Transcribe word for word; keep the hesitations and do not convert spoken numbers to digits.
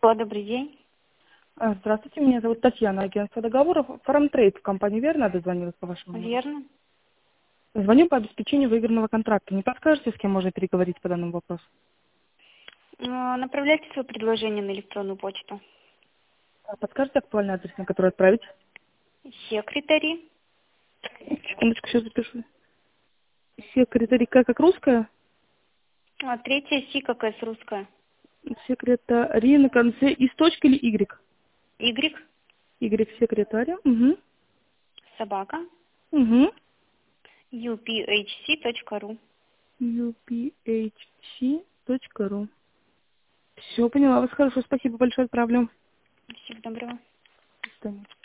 О, добрый день. А, Здравствуйте, меня зовут Татьяна, агентство договоров. Фармтрейд в компании «Верно» дозвонилась по вашему номеру. Верно. Звоню по обеспечению выигранного контракта. Не подскажете, с кем можно переговорить по данному вопросу? А, Направляйте свое предложение на электронную почту. А Подскажете актуальный адрес, на который отправить? Секретари. Секундочку, сейчас запишу. Секретарь К как русская? А, третья Си, как с русская. Секретари на конце и с точки или Y? Y. Y секретарь. Угу. Собака. Угу. ю пи эйч си точка ру. ю пи эйч си точка ру. Все, поняла вас. Хорошо, спасибо большое, отправлю. Всего доброго. До свидания.